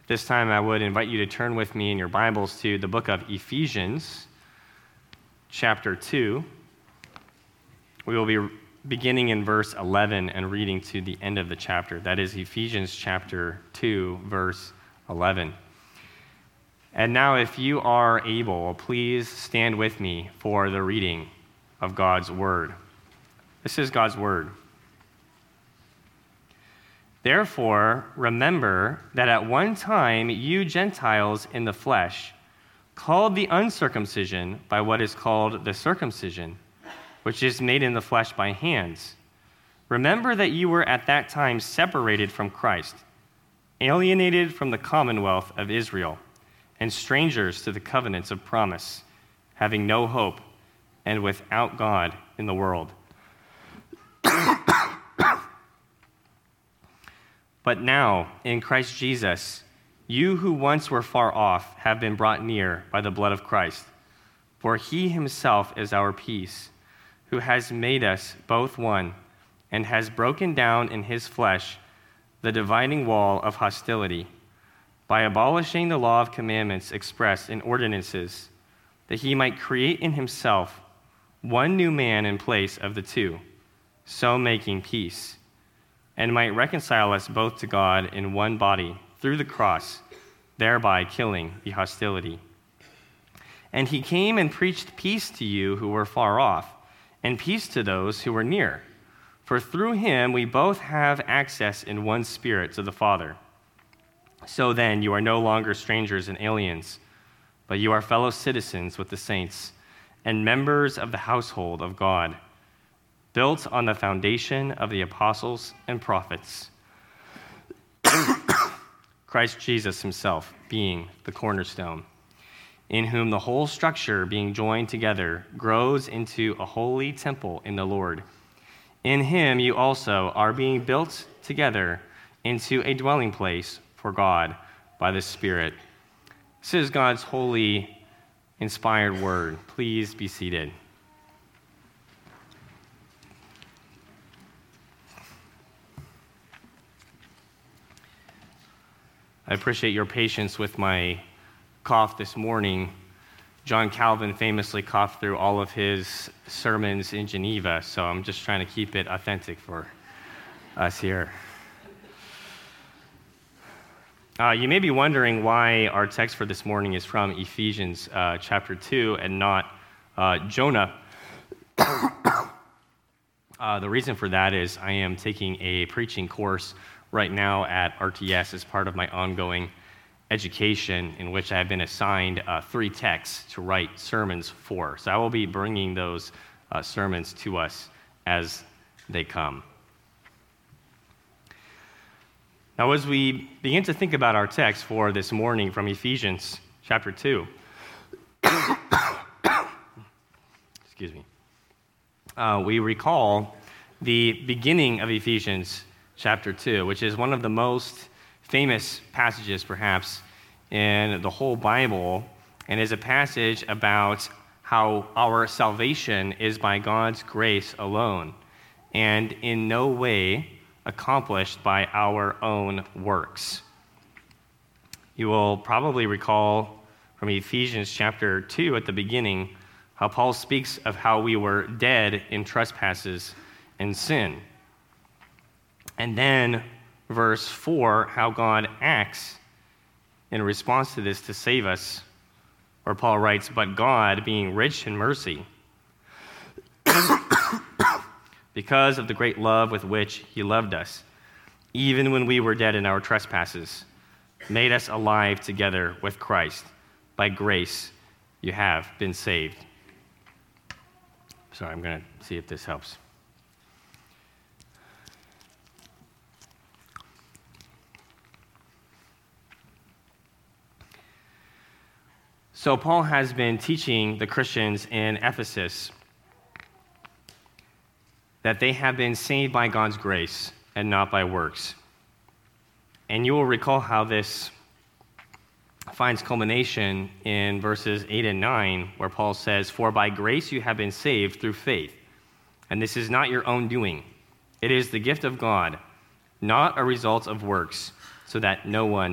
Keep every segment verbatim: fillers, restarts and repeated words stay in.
This time I would invite you to turn with me in your Bibles to the book of Ephesians, chapter two. We will be beginning in verse eleven and reading to the end of the chapter. That is Ephesians chapter two, verse eleven. And now if you are able, please stand with me for the reading of God's word. This is God's word. Therefore, remember that at one time you Gentiles in the flesh, called the uncircumcision by what is called the circumcision, which is made in the flesh by hands. Remember that you were at that time separated from Christ, alienated from the commonwealth of Israel, and strangers to the covenants of promise, having no hope, and without God in the world. But now, in Christ Jesus, you who once were far off have been brought near by the blood of Christ. For he himself is our peace, who has made us both one, and has broken down in his flesh the dividing wall of hostility, by abolishing the law of commandments expressed in ordinances, that he might create in himself one new man in place of the two, so making peace, and might reconcile us both to God in one body through the cross, thereby killing the hostility. And he came and preached peace to you who were far off, and peace to those who were near. For through him we both have access in one Spirit to the Father. So then you are no longer strangers and aliens, but you are fellow citizens with the saints, and members of the household of God, built on the foundation of the apostles and prophets, Christ Jesus himself being the cornerstone, in whom the whole structure being joined together grows into a holy temple in the Lord. In him you also are being built together into a dwelling place for God by the Spirit. This is God's holy, inspired word. Please be seated. I appreciate your patience with my cough this morning. John Calvin famously coughed through all of his sermons in Geneva, so I'm just trying to keep it authentic for us here. Uh, you may be wondering why our text for this morning is from Ephesians uh, chapter two and not uh, Jonah. uh, the reason for that is I am taking a preaching course right now at R T S as part of my ongoing education, in which I have been assigned uh, three texts to write sermons for. So I will be bringing those uh, sermons to us as they come. Now, as we begin to think about our text for this morning from Ephesians chapter two, excuse me, uh, we recall the beginning of Ephesians chapter two, which is one of the most famous passages, perhaps, in the whole Bible, and is a passage about how our salvation is by God's grace alone, and in no way accomplished by our own works. You will probably recall from Ephesians chapter two at the beginning how Paul speaks of how we were dead in trespasses and sin. And then verse four, how God acts in response to this to save us, where Paul writes, "But God, being rich in mercy, because of the great love with which he loved us, even when we were dead in our trespasses, made us alive together with Christ. By grace you have been saved." Sorry, I'm going to see if this helps. So Paul has been teaching the Christians in Ephesus that they have been saved by God's grace and not by works. And you will recall how this finds culmination in verses eight and nine, where Paul says, "For by grace you have been saved through faith, and this is not your own doing. It is the gift of God, not a result of works, so that no one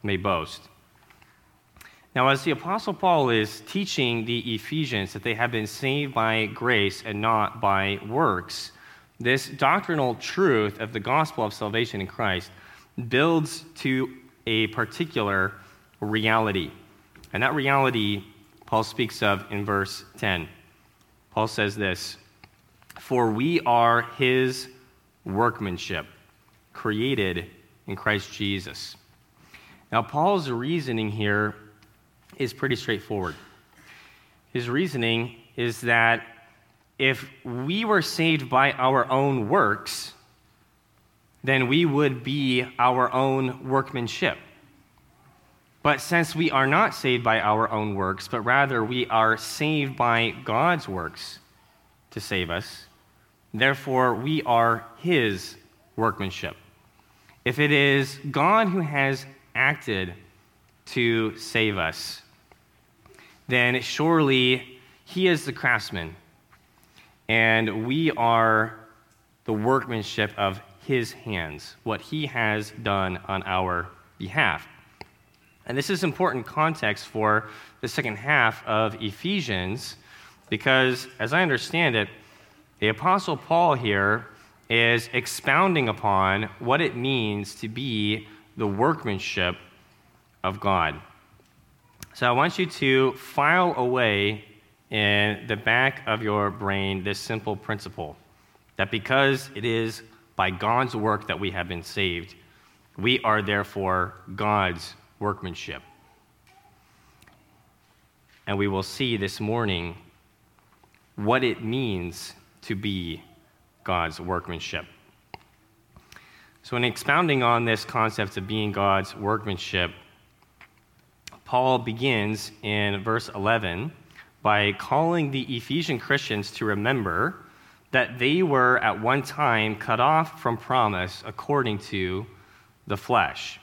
may boast. Now, as the Apostle Paul is teaching the Ephesians that they have been saved by grace and not by works, this doctrinal truth of the gospel of salvation in Christ builds to a particular reality. And that reality Paul speaks of in verse ten. Paul says this, "For we are his workmanship, created in Christ Jesus." Now, Paul's reasoning here is pretty straightforward. His reasoning is that if we were saved by our own works, then we would be our own workmanship. But since we are not saved by our own works, but rather we are saved by God's works to save us, therefore we are his workmanship. If it is God who has acted to save us, then surely he is the craftsman, and we are the workmanship of his hands, what he has done on our behalf. And this is important context for the second half of Ephesians, because as I understand it, the Apostle Paul here is expounding upon what it means to be the workmanship of God. So I want you to file away in the back of your brain this simple principle, that because it is by God's work that we have been saved, we are therefore God's workmanship. And we will see this morning what it means to be God's workmanship. So in expounding on this concept of being God's workmanship, Paul begins in verse eleven by calling the Ephesian Christians to remember that they were at one time cut off from promise according to the flesh.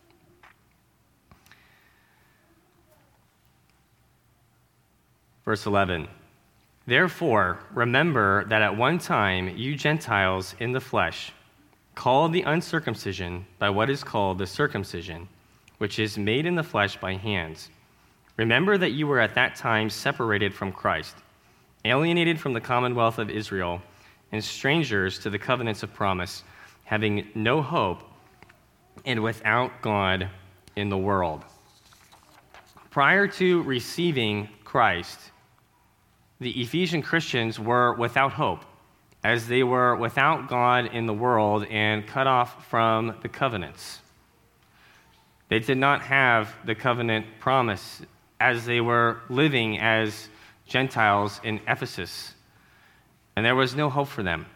Verse eleven, "Therefore, remember that at one time you Gentiles in the flesh, called the uncircumcision by what is called the circumcision, which is made in the flesh by hands. Remember that you were at that time separated from Christ, alienated from the commonwealth of Israel, and strangers to the covenants of promise, having no hope and without God in the world." Prior to receiving Christ, the Ephesian Christians were without hope, as they were without God in the world and cut off from the covenants. They did not have the covenant promise as they were living as Gentiles in Ephesus, and there was no hope for them.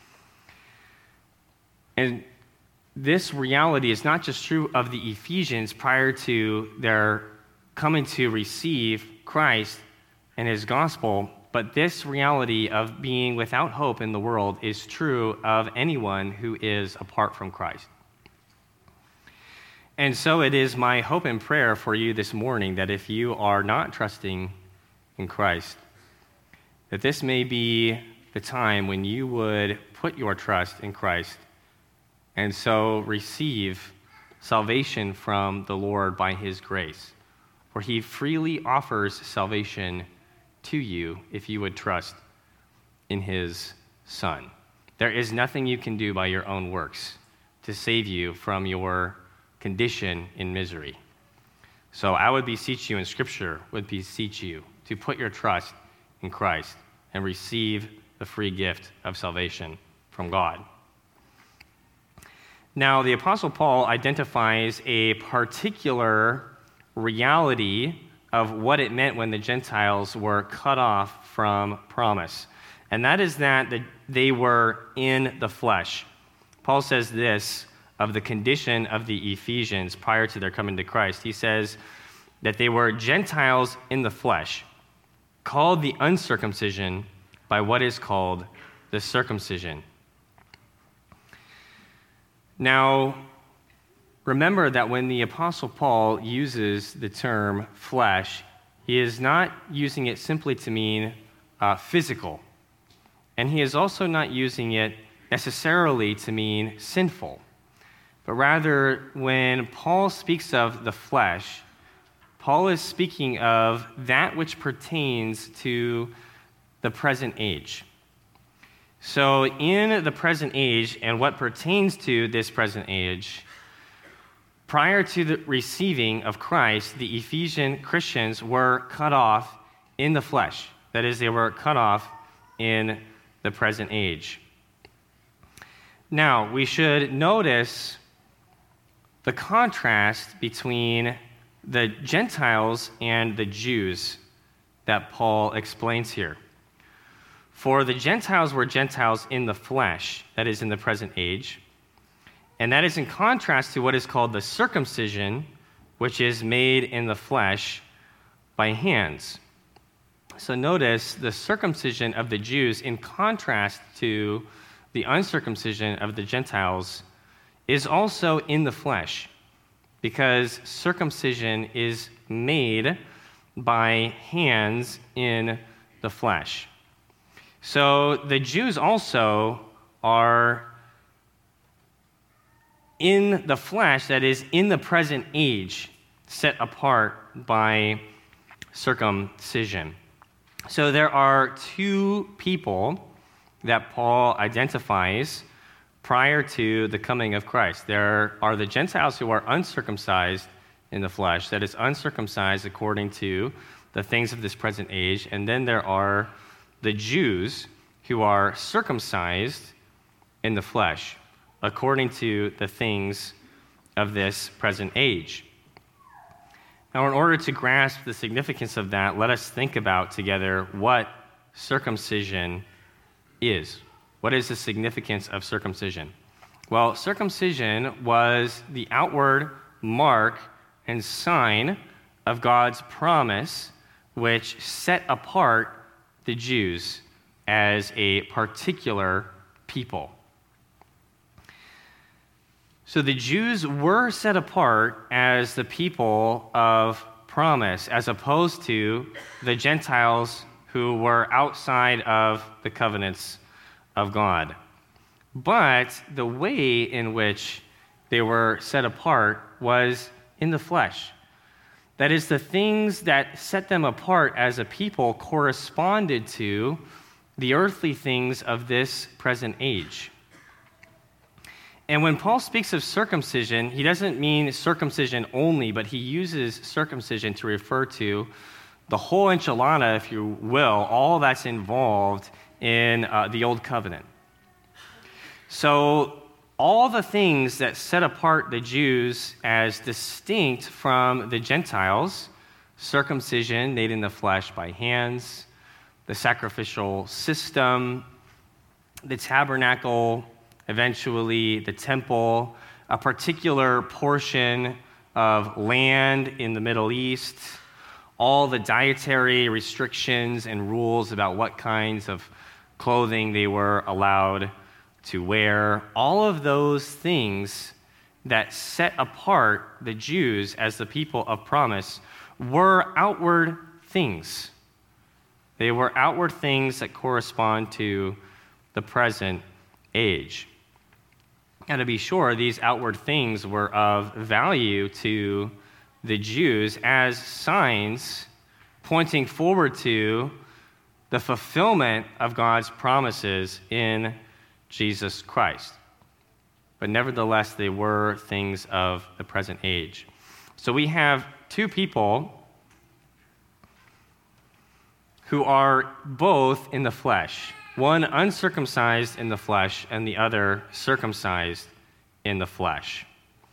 And this reality is not just true of the Ephesians prior to their coming to receive Christ and his gospel, but this reality of being without hope in the world is true of anyone who is apart from Christ. And so it is my hope and prayer for you this morning that if you are not trusting in Christ, that this may be the time when you would put your trust in Christ and so receive salvation from the Lord by his grace. For he freely offers salvation to you if you would trust in his Son. There is nothing you can do by your own works to save you from your condition in misery. So I would beseech you, in Scripture would beseech you to put your trust in Christ and receive the free gift of salvation from God. Now, the Apostle Paul identifies a particular reality of what it meant when the Gentiles were cut off from promise, and that is that they were in the flesh. Paul says this of the condition of the Ephesians prior to their coming to Christ. He says that they were Gentiles in the flesh, called the uncircumcision by what is called the circumcision. Now, remember that when the Apostle Paul uses the term flesh, he is not using it simply to mean uh, physical, and he is also not using it necessarily to mean sinful. but rather when Paul speaks of the flesh, Paul is speaking of that which pertains to the present age. So in the present age and what pertains to this present age, prior to the receiving of Christ, the Ephesian Christians were cut off in the flesh. That is, they were cut off in the present age. Now, we should notice the contrast between the Gentiles and the Jews that Paul explains here. For the Gentiles were Gentiles in the flesh, that is, in the present age, and that is in contrast to what is called the circumcision, which is made in the flesh by hands. So notice the circumcision of the Jews, in contrast to the uncircumcision of the Gentiles, is also in the flesh, because circumcision is made by hands in the flesh. So the Jews also are in the flesh, that is, in the present age, set apart by circumcision. So there are two people that Paul identifies prior to the coming of Christ. There are the Gentiles who are uncircumcised in the flesh, that is, uncircumcised according to the things of this present age, and then there are the Jews who are circumcised in the flesh according to the things of this present age. Now, in order to grasp the significance of that, let us think about together what circumcision is. What is the significance of circumcision? Well, circumcision was the outward mark and sign of God's promise, which set apart the Jews as a particular people. So the Jews were set apart as the people of promise, as opposed to the Gentiles who were outside of the covenants of God. But the way in which they were set apart was in the flesh. That is, the things that set them apart as a people corresponded to the earthly things of this present age. And when Paul speaks of circumcision, he doesn't mean circumcision only, but he uses circumcision to refer to the whole enchilada, if you will, all that's involved in uh, the Old Covenant. So all the things that set apart the Jews as distinct from the Gentiles, circumcision made in the flesh by hands, the sacrificial system, the tabernacle, eventually the temple, a particular portion of land in the Middle East, all the dietary restrictions and rules about what kinds of clothing they were allowed to wear, all of those things that set apart the Jews as the people of promise were outward things. They were outward things that correspond to the present age. And to be sure, these outward things were of value to the Jews as signs pointing forward to the fulfillment of God's promises in Jesus Christ. But nevertheless, they were things of the present age. So we have two people who are both in the flesh, one uncircumcised in the flesh and the other circumcised in the flesh.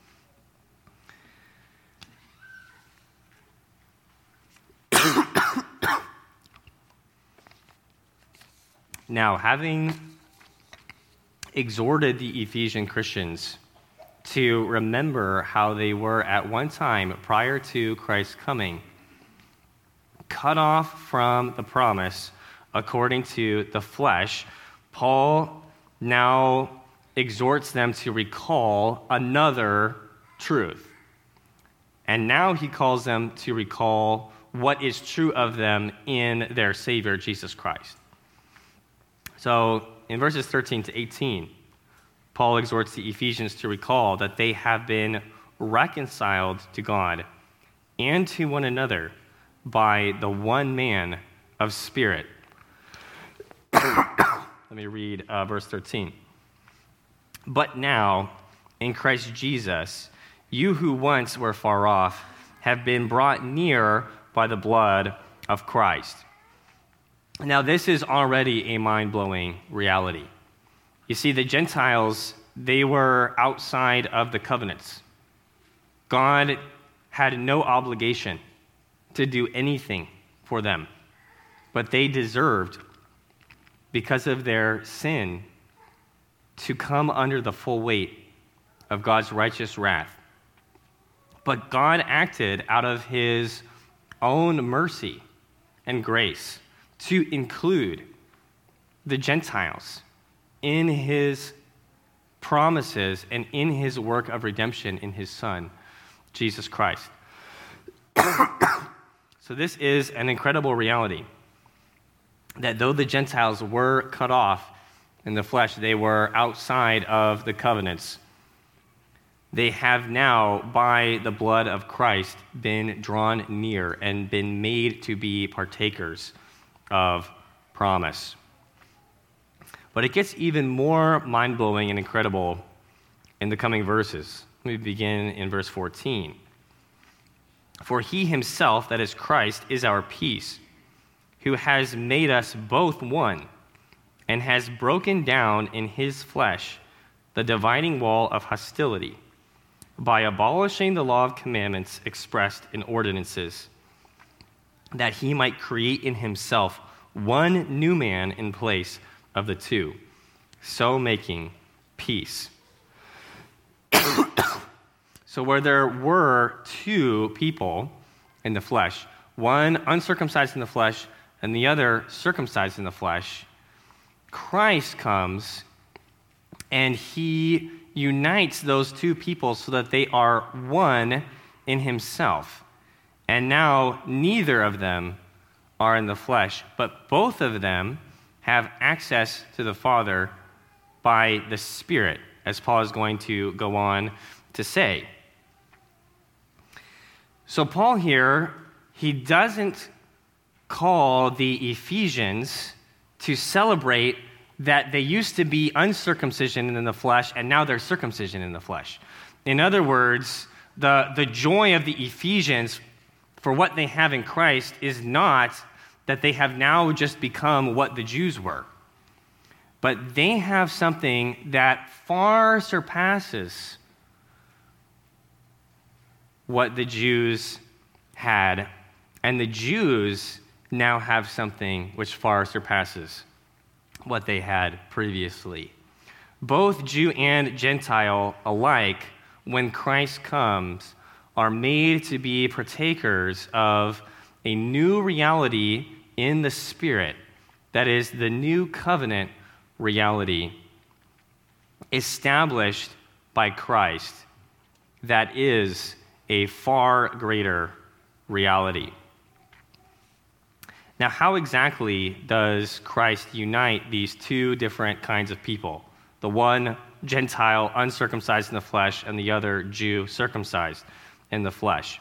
Now, having exhorted the Ephesian Christians to remember how they were at one time prior to Christ's coming, cut off from the promise according to the flesh, Paul now exhorts them to recall another truth. And now he calls them to recall what is true of them in their Savior, Jesus Christ. So in verses thirteen to eighteen, Paul exhorts the Ephesians to recall that they have been reconciled to God and to one another by the one man of Spirit. Let me read uh, verse thirteen. But now, in Christ Jesus, you who once were far off have been brought near by the blood of Christ. Now, this is already a mind-blowing reality. You see, the Gentiles, they were outside of the covenants. God had no obligation to do anything for them, but they deserved, because of their sin, to come under the full weight of God's righteous wrath. But God acted out of his own mercy and grace to include the Gentiles in his promises and in his work of redemption in his Son, Jesus Christ. So this is an incredible reality, that though the Gentiles were cut off in the flesh, they were outside of the covenants, they have now, by the blood of Christ, been drawn near and been made to be partakers of promise. But it gets even more mind-blowing and incredible in the coming verses. Let me begin in verse fourteen. For he himself, that is Christ, is our peace, who has made us both one, and has broken down in his flesh the dividing wall of hostility, by abolishing the law of commandments expressed in ordinances, that he might create in himself one new man in place of the two, so making peace. So where there were two people in the flesh, one uncircumcised in the flesh and the other circumcised in the flesh, Christ comes and he unites those two people so that they are one in himself. And now neither of them are in the flesh, but both of them have access to the Father by the Spirit, as Paul is going to go on to say. So Paul here, he doesn't call the Ephesians to celebrate that they used to be uncircumcision in the flesh and now they're circumcision in the flesh. In other words, the, the joy of the Ephesians for what they have in Christ is not that they have now just become what the Jews were, but they have something that far surpasses what the Jews had, and the Jews now have something which far surpasses what they had previously. Both Jew and Gentile alike, when Christ comes, are made to be partakers of a new reality in the Spirit, that is, the new covenant reality established by Christ, that is a far greater reality. Now, how exactly does Christ unite these two different kinds of people? The one Gentile, uncircumcised in the flesh, and the other Jew, circumcised in the flesh.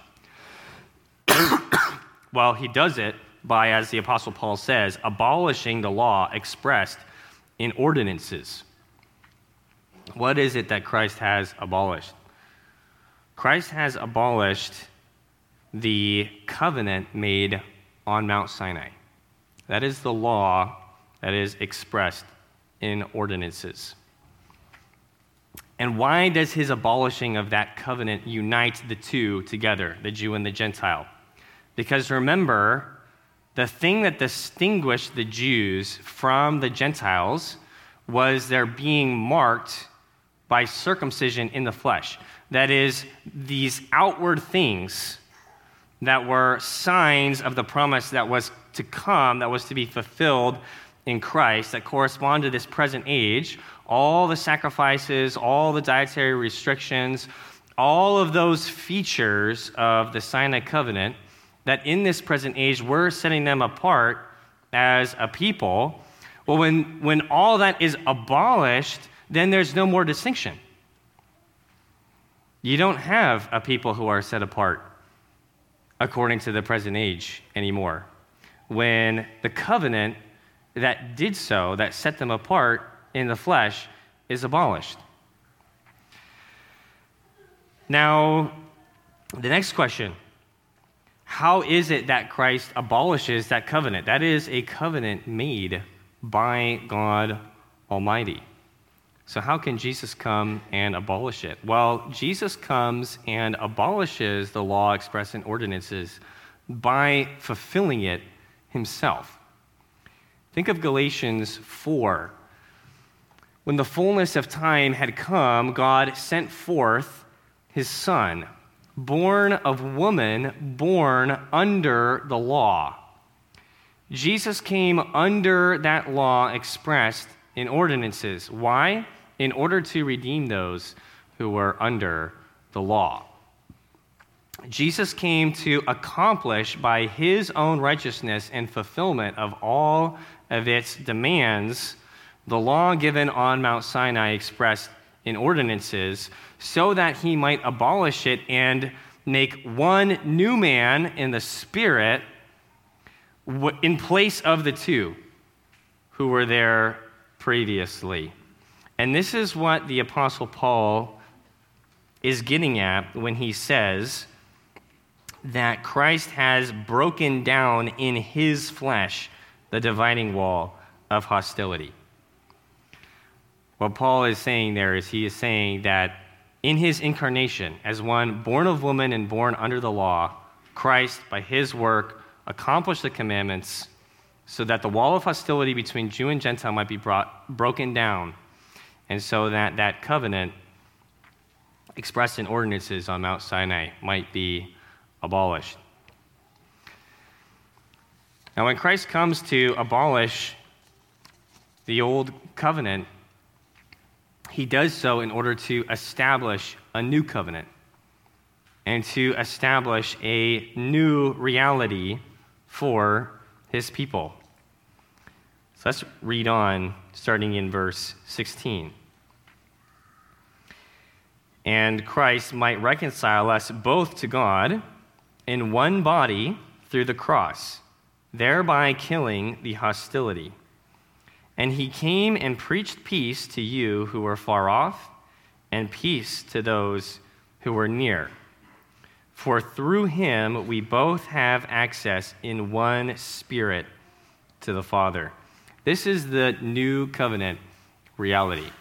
Well, he does it by, as the Apostle Paul says, abolishing the law expressed in ordinances. What is it that Christ has abolished? Christ has abolished the covenant made on Mount Sinai. That is the law that is expressed in ordinances. And why does his abolishing of that covenant unite the two together, the Jew and the Gentile? Because remember, the thing that distinguished the Jews from the Gentiles was their being marked by circumcision in the flesh. That is, these outward things that were signs of the promise that was to come, that was to be fulfilled in Christ, that correspond to this present age. All the sacrifices, all the dietary restrictions, all of those features of the Sinai covenant, that in this present age we're setting them apart as a people. Well, when, when all that is abolished, then there's no more distinction. You don't have a people who are set apart according to the present age anymore, when the covenant that did so, that set them apart in the flesh, is abolished. Now, the next question, how is it that Christ abolishes that covenant? That is a covenant made by God Almighty. So how can Jesus come and abolish it? Well, Jesus comes and abolishes the law expressed in ordinances by fulfilling it himself. Think of Galatians four. When the fullness of time had come, God sent forth his Son, born of woman, born under the law. Jesus came under that law expressed in ordinances. Why? In order to redeem those who were under the law. Jesus came to accomplish by his own righteousness and fulfillment of all of its demands the law given on Mount Sinai expressed in ordinances, so that he might abolish it and make one new man in the Spirit in place of the two who were there previously. And this is what the Apostle Paul is getting at when he says that Christ has broken down in his flesh the dividing wall of hostility. What Paul is saying there is he is saying that in his incarnation, as one born of woman and born under the law, Christ, by his work, accomplished the commandments so that the wall of hostility between Jew and Gentile might be brought, broken down, and so that that covenant expressed in ordinances on Mount Sinai might be abolished. Now, when Christ comes to abolish the old covenant, he does so in order to establish a new covenant and to establish a new reality for his people. So let's read on, starting in verse sixteen. And Christ might reconcile us both to God in one body through the cross, thereby killing the hostility. And he came and preached peace to you who were far off, and peace to those who were near. For through him we both have access in one Spirit to the Father. This is the new covenant reality.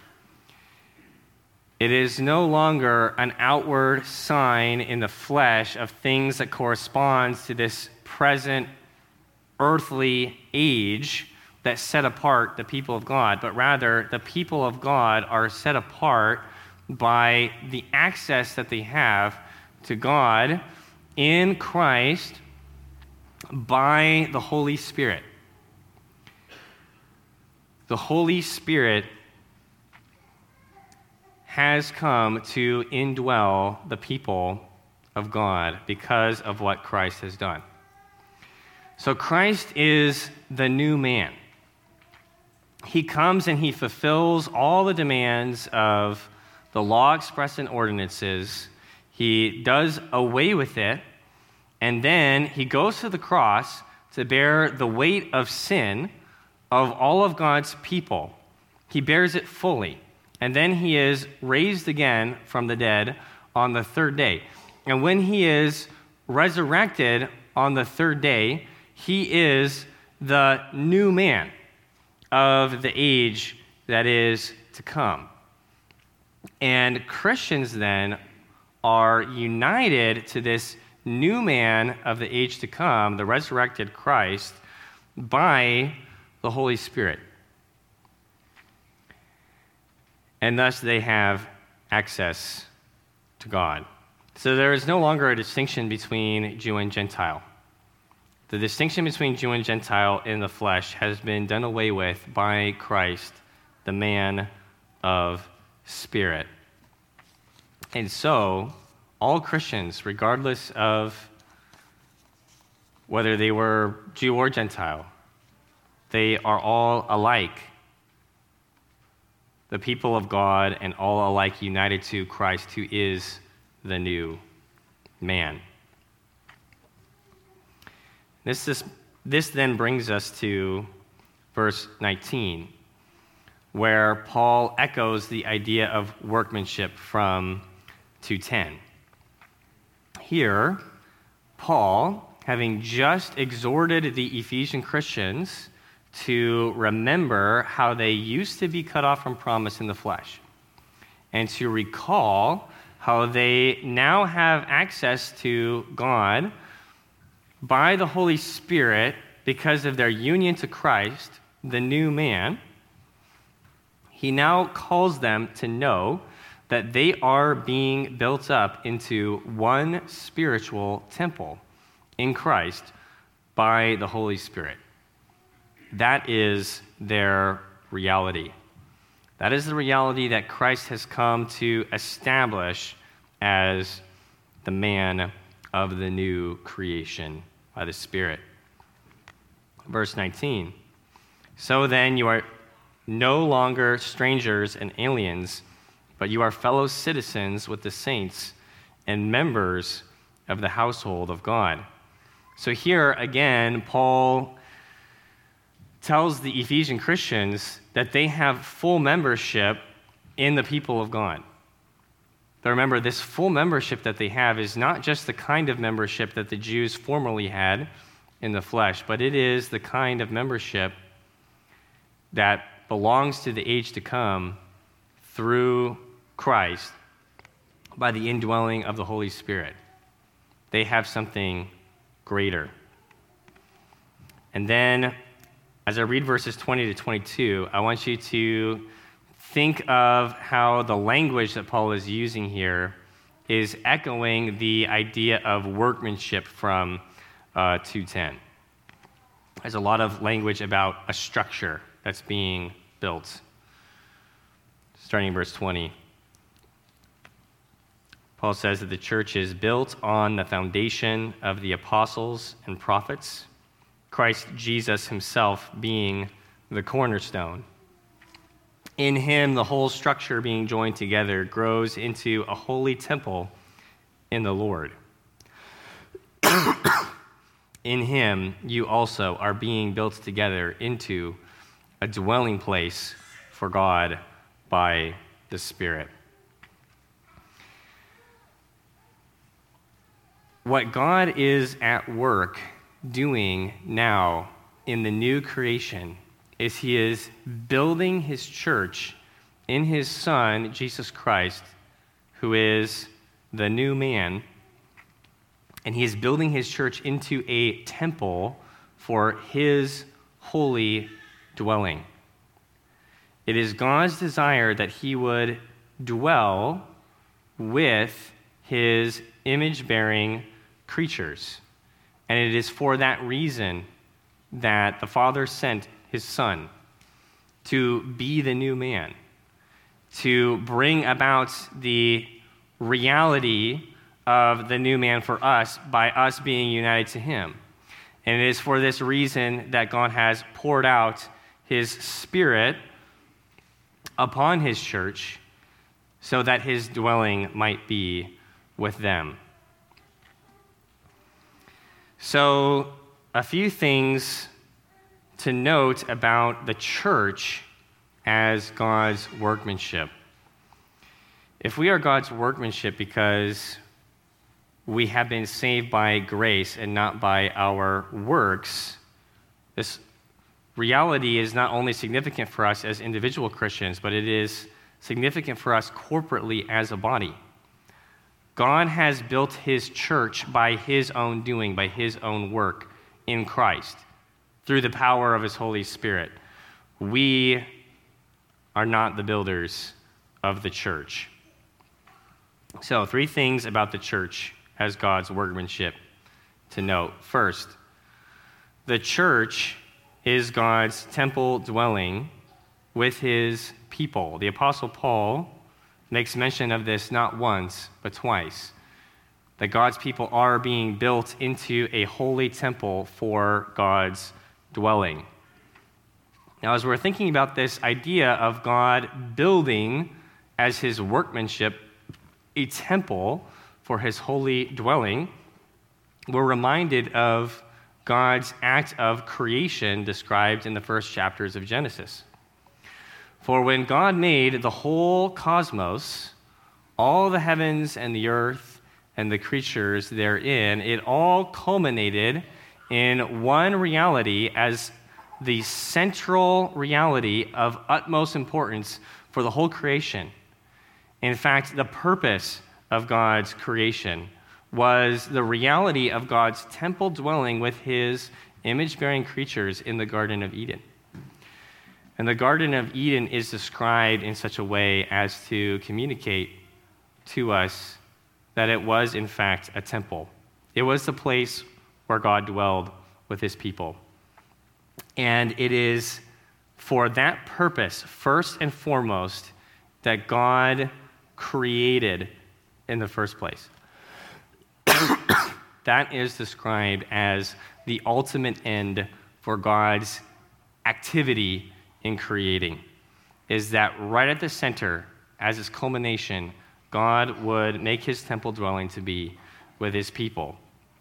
It is no longer an outward sign in the flesh of things that corresponds to this present earthly age that set apart the people of God, but rather the people of God are set apart by the access that they have to God in Christ by the Holy Spirit. The Holy Spirit has come to indwell the people of God because of what Christ has done. So Christ is the new man. He comes and he fulfills all the demands of the law expressed in ordinances. He does away with it, and then he goes to the cross to bear the weight of sin of all of God's people. He bears it fully. And then he is raised again from the dead on the third day. And when he is resurrected on the third day, he is the new man of the age that is to come. And Christians then are united to this new man of the age to come, the resurrected Christ, by the Holy Spirit. And thus they have access to God. So there is no longer a distinction between Jew and Gentile. The distinction between Jew and Gentile in the flesh has been done away with by Christ, the man of spirit. And so, all Christians, regardless of whether they were Jew or Gentile, they are all alike the people of God, and all alike united to Christ, who is the new man. This, is, this then brings us to verse nineteen, where Paul echoes the idea of workmanship from two ten. Here, Paul, having just exhorted the Ephesian Christians to remember how they used to be cut off from promise in the flesh, and to recall how they now have access to God by the Holy Spirit because of their union to Christ, the new man, he now calls them to know that they are being built up into one spiritual temple in Christ by the Holy Spirit. That is their reality. That is the reality that Christ has come to establish as the man of the new creation by the Spirit. Verse nineteen, so then you are no longer strangers and aliens, but you are fellow citizens with the saints and members of the household of God. So here again, Paul tells the Ephesian Christians that they have full membership in the people of God. But remember, this full membership that they have is not just the kind of membership that the Jews formerly had in the flesh, but it is the kind of membership that belongs to the age to come through Christ by the indwelling of the Holy Spirit. They have something greater. And then, as I read verses twenty to twenty-two, I want you to think of how the language that Paul is using here is echoing the idea of workmanship from uh, two ten. There's a lot of language about a structure that's being built. Starting in verse twenty, Paul says that the church is built on the foundation of the apostles and prophets, Christ Jesus himself being the cornerstone. In him, the whole structure being joined together grows into a holy temple in the Lord. In him, you also are being built together into a dwelling place for God by the Spirit. What God is at work doing now in the new creation is he is building his church in his Son, Jesus Christ, who is the new man, and he is building his church into a temple for his holy dwelling. It is God's desire that he would dwell with his image-bearing creatures. And it is for that reason that the Father sent his Son to be the new man, to bring about the reality of the new man for us by us being united to him. And it is for this reason that God has poured out his Spirit upon his church so that his dwelling might be with them. So, a few things to note about the church as God's workmanship. If we are God's workmanship because we have been saved by grace and not by our works, this reality is not only significant for us as individual Christians, but it is significant for us corporately as a body. God has built his church by his own doing, by his own work in Christ, through the power of his Holy Spirit. We are not the builders of the church. So, three things about the church as God's workmanship to note. First, the church is God's temple dwelling with his people. The Apostle Paul makes mention of this not once, but twice, that God's people are being built into a holy temple for God's dwelling. Now, as we're thinking about this idea of God building as his workmanship a temple for his holy dwelling, we're reminded of God's act of creation described in the first chapters of Genesis. For when God made the whole cosmos, all the heavens and the earth and the creatures therein, it all culminated in one reality as the central reality of utmost importance for the whole creation. In fact, the purpose of God's creation was the reality of God's temple dwelling with his image-bearing creatures in the Garden of Eden. And the Garden of Eden is described in such a way as to communicate to us that it was, in fact, a temple. It was the place where God dwelled with his people. And it is for that purpose, first and foremost, that God created in the first place. That is described as the ultimate end for God's activity in creating, is that right at the center, as its culmination, God would make his temple dwelling to be with his people.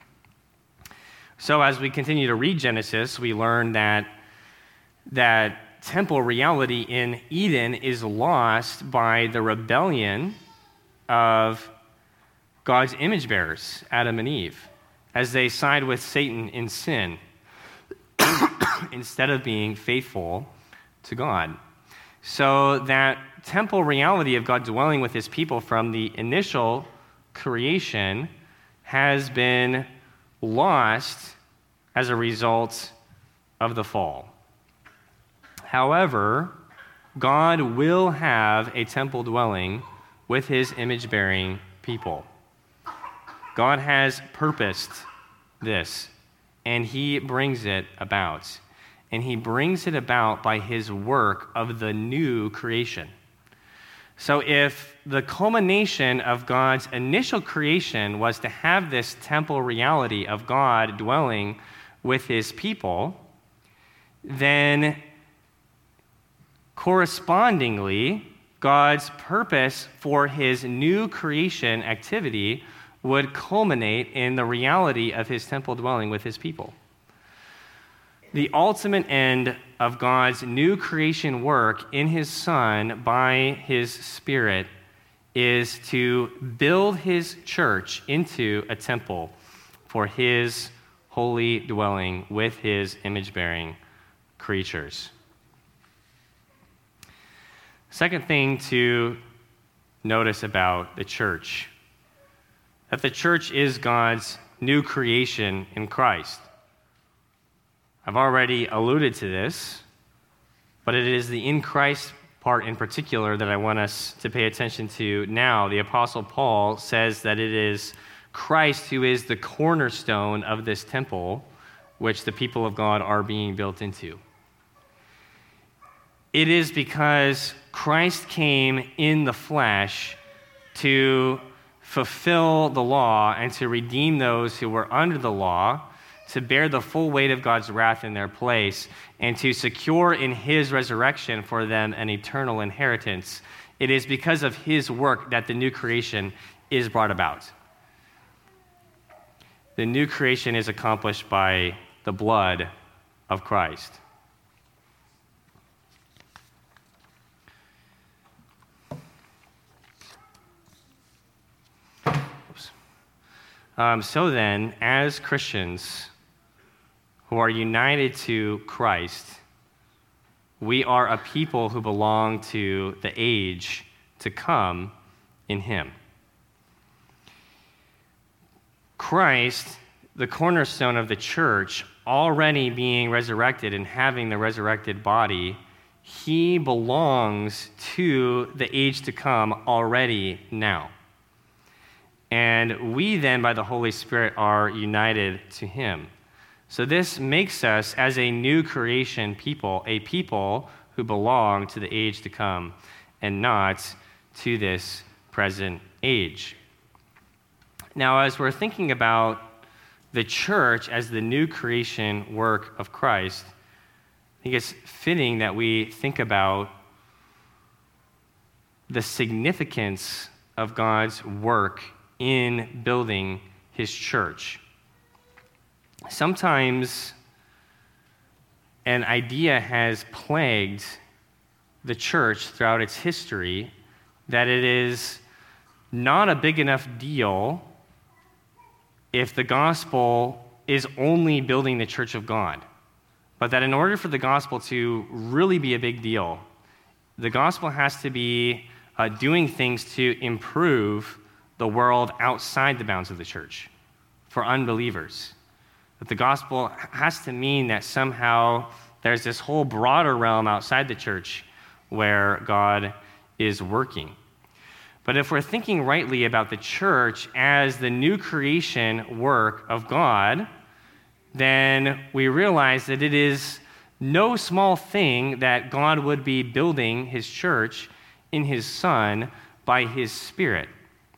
So as we continue to read Genesis, we learn that that temple reality in Eden is lost by the rebellion of God's image bearers, Adam and Eve, as they side with Satan in sin instead of being faithful to God. So that temple reality of God dwelling with his people from the initial creation has been lost as a result of the fall. However, God will have a temple dwelling with his image-bearing people. God has purposed this, and he brings it about. And he brings it about by his work of the new creation. So if the culmination of God's initial creation was to have this temple reality of God dwelling with his people, then correspondingly, God's purpose for his new creation activity would culminate in the reality of his temple dwelling with his people. The ultimate end of God's new creation work in his Son by his Spirit is to build his church into a temple for his holy dwelling with his image-bearing creatures. Second thing to notice about the church, that the church is God's new creation in Christ. I've already alluded to this, but it is the in Christ part in particular that I want us to pay attention to now. The Apostle Paul says that it is Christ who is the cornerstone of this temple, which the people of God are being built into. It is because Christ came in the flesh to fulfill the law and to redeem those who were under the law, to bear the full weight of God's wrath in their place, and to secure in his resurrection for them an eternal inheritance. It is because of his work that the new creation is brought about. The new creation is accomplished by the blood of Christ. Um, so then, as Christians who are united to Christ, we are a people who belong to the age to come in him. Christ, the cornerstone of the church, already being resurrected and having the resurrected body, he belongs to the age to come already now. And we then, by the Holy Spirit, are united to him. So this makes us, as a new creation people, a people who belong to the age to come and not to this present age. Now, as we're thinking about the church as the new creation work of Christ, think it's fitting that we think about the significance of God's work in building his church. Sometimes an idea has plagued the church throughout its history that it is not a big enough deal if the gospel is only building the church of God, but that in order for the gospel to really be a big deal, the gospel has to be uh, doing things to improve the world outside the bounds of the church for unbelievers. That the gospel has to mean that somehow there's this whole broader realm outside the church where God is working. But if we're thinking rightly about the church as the new creation work of God, then we realize that it is no small thing that God would be building his church in his Son by his Spirit.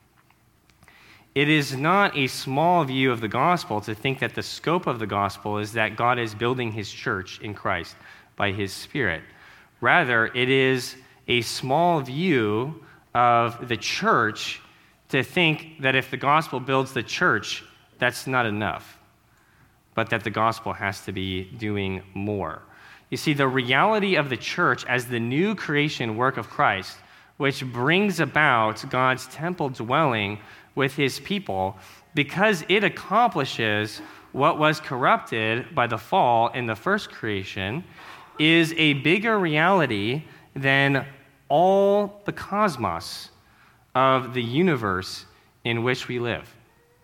It is not a small view of the gospel to think that the scope of the gospel is that God is building his church in Christ by his Spirit. Rather, it is a small view of the church to think that if the gospel builds the church, that's not enough, but that the gospel has to be doing more. You see, the reality of the church as the new creation work of Christ, which brings about God's temple dwelling with his people, because it accomplishes what was corrupted by the fall in the first creation, is a bigger reality than all the cosmos of the universe in which we live.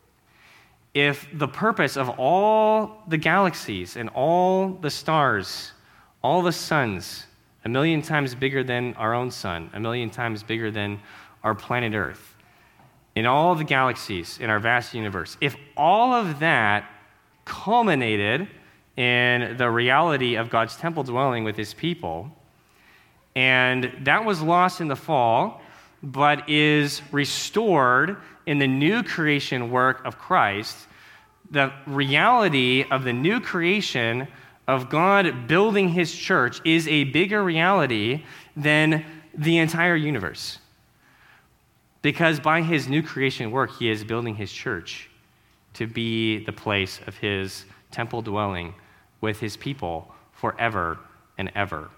If the purpose of all the galaxies and all the stars, all the suns, a million times bigger than our own sun, a million times bigger than our planet Earth, in all the galaxies in our vast universe, if all of that culminated in the reality of God's temple dwelling with his people, and that was lost in the fall, but is restored in the new creation work of Christ, the reality of the new creation of God building his church is a bigger reality than the entire universe. Because by his new creation work, he is building his church to be the place of his temple dwelling with his people forever and ever.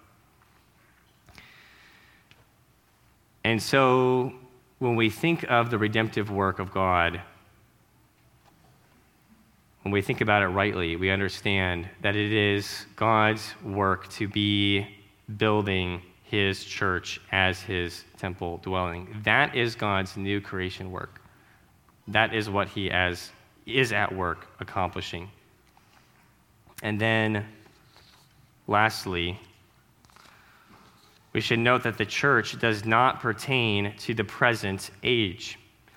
And so when we think of the redemptive work of God, when we think about it rightly, we understand that it is God's work to be building his church as his temple dwelling. That is God's new creation work. That is what he as, is at work accomplishing. And then, lastly, we should note that the church does not pertain to the present age.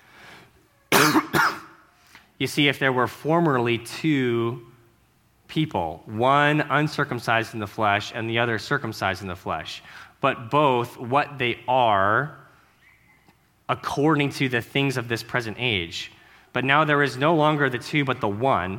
You see, if there were formerly two people, one uncircumcised in the flesh and the other circumcised in the flesh, but both what they are according to the things of this present age, but now there is no longer the two but the one,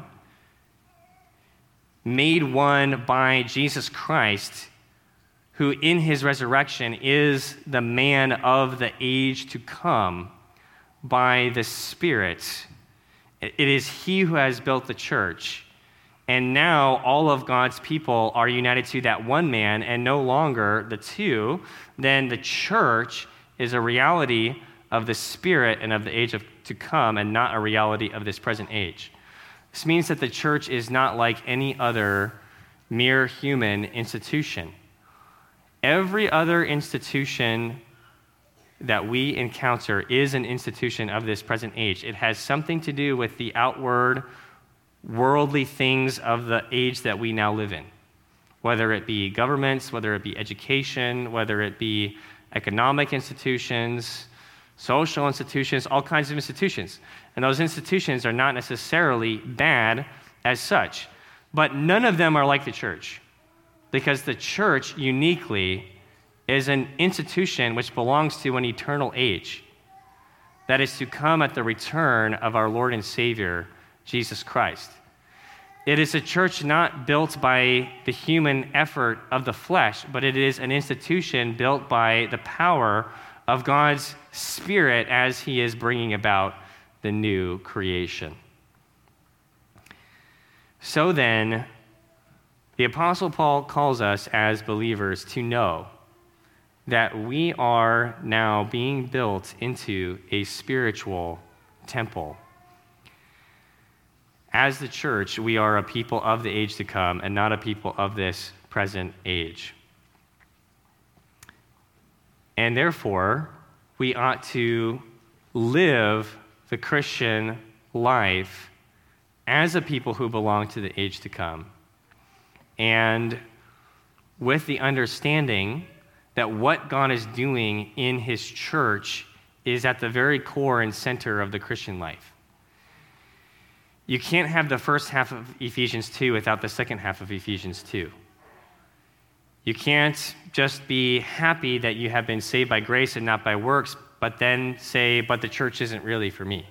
made one by Jesus Christ, who in his resurrection is the man of the age to come by the Spirit. It is he who has built the church. And now all of God's people are united to that one man and no longer the two. Then the church is a reality of the Spirit and of the age of, to come, and not a reality of this present age. This means that the church is not like any other mere human institution. Every other institution that we encounter is an institution of this present age. It has something to do with the outward, worldly things of the age that we now live in, whether it be governments, whether it be education, whether it be economic institutions, social institutions, all kinds of institutions. And those institutions are not necessarily bad as such, but none of them are like the church, because the church uniquely is an institution which belongs to an eternal age that is to come at the return of our Lord and Savior, Jesus Christ. It is a church not built by the human effort of the flesh, but it is an institution built by the power of God's Spirit as he is bringing about the new creation. So then, the Apostle Paul calls us as believers to know that we are now being built into a spiritual temple. As the church, we are a people of the age to come and not a people of this present age. And therefore, we ought to live the Christian life as a people who belong to the age to come, and with the understanding that what God is doing in his church is at the very core and center of the Christian life. You can't have the first half of Ephesians two without the second half of Ephesians two. You can't just be happy that you have been saved by grace and not by works, but then say, but the church isn't really for me.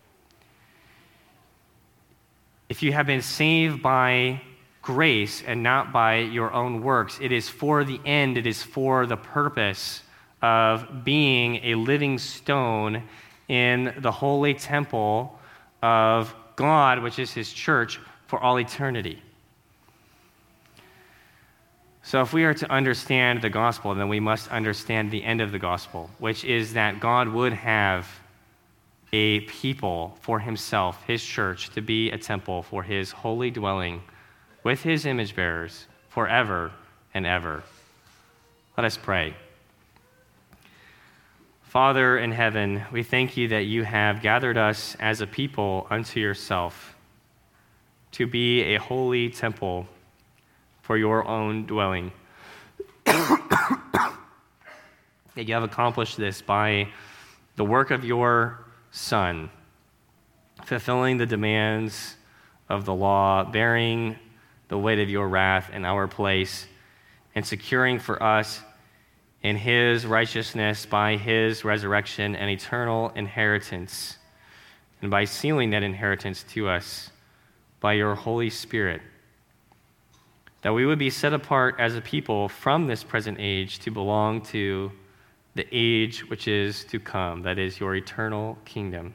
If you have been saved by grace and not by your own works, it is for the end, it is for the purpose of being a living stone in the holy temple of God, which is his church, for all eternity. So if we are to understand the gospel, then we must understand the end of the gospel, which is that God would have a people for himself, his church, to be a temple for his holy dwelling with his image bearers forever and ever. Let us pray. Father in heaven, we thank you that you have gathered us as a people unto yourself to be a holy temple for your own dwelling. That you have accomplished this by the work of your Son, fulfilling the demands of the law, bearing the weight of your wrath in our place, and securing for us in his righteousness by his resurrection an eternal inheritance, and by sealing that inheritance to us by your Holy Spirit, that we would be set apart as a people from this present age to belong to the age which is to come, that is your eternal kingdom.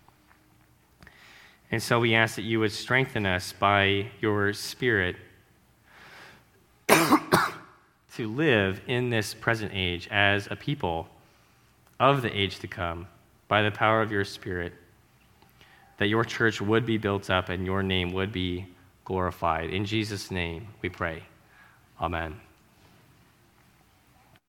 And so we ask that you would strengthen us by your Spirit to live in this present age as a people of the age to come by the power of your Spirit, that your church would be built up and your name would be glorified. In Jesus' name we pray. Amen.